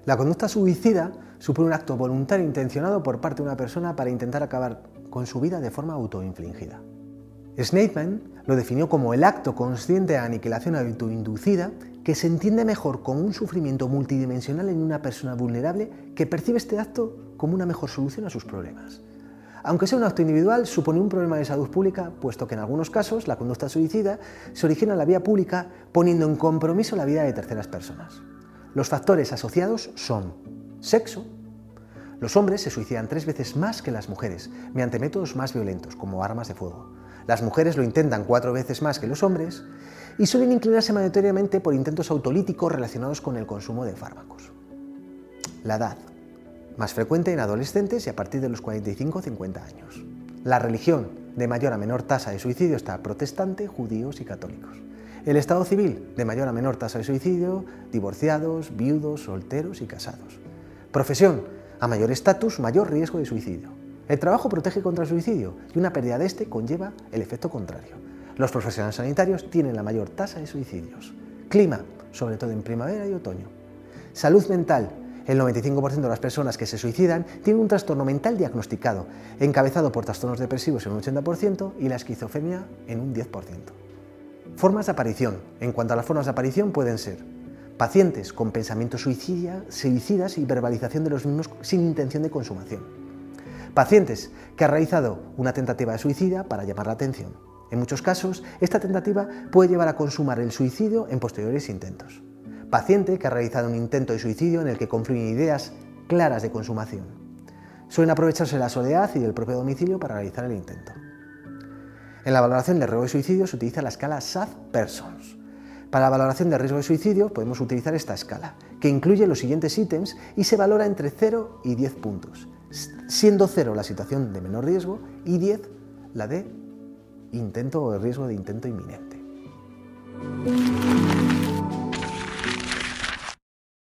La conducta suicida supone un acto voluntario e intencionado por parte de una persona para intentar acabar con su vida de forma autoinfligida. Sneidman lo definió como el acto consciente de aniquilación autoinducida que se entiende mejor como un sufrimiento multidimensional en una persona vulnerable que percibe este acto como una mejor solución a sus problemas. Aunque sea un acto individual, supone un problema de salud pública, puesto que en algunos casos la conducta suicida se origina en la vía pública poniendo en compromiso la vida de terceras personas. Los factores asociados son sexo. Los hombres se suicidan 3 veces más que las mujeres, mediante métodos más violentos, como armas de fuego. Las mujeres lo intentan 4 veces más que los hombres y suelen inclinarse mayoritariamente por intentos autolíticos relacionados con el consumo de fármacos. La edad. Más frecuente en adolescentes y a partir de los 45 o 50 años. La religión, de mayor a menor tasa de suicidio, está protestante, judíos y católicos. El estado civil, de mayor a menor tasa de suicidio, divorciados, viudos, solteros y casados. Profesión, a mayor estatus, mayor riesgo de suicidio. El trabajo protege contra el suicidio y una pérdida de este conlleva el efecto contrario. Los profesionales sanitarios tienen la mayor tasa de suicidios. Clima, sobre todo en primavera y otoño. Salud mental. El 95% de las personas que se suicidan tienen un trastorno mental diagnosticado, encabezado por trastornos depresivos en un 80% y la esquizofrenia en un 10%. Formas de aparición. En cuanto a las formas de aparición pueden ser pacientes con pensamientos suicidas y verbalización de los mismos sin intención de consumación. Pacientes que han realizado una tentativa de suicida para llamar la atención. En muchos casos, esta tentativa puede llevar a consumar el suicidio en posteriores intentos. Paciente que ha realizado un intento de suicidio en el que confluyen ideas claras de consumación. Suelen aprovecharse de la soledad y del propio domicilio para realizar el intento. En la valoración de riesgo de suicidio se utiliza la escala SAD-Persons. Para la valoración de riesgo de suicidio podemos utilizar esta escala, que incluye los siguientes ítems y se valora entre 0 y 10 puntos, siendo 0 la situación de menor riesgo y 10 la de intento o riesgo de intento inminente.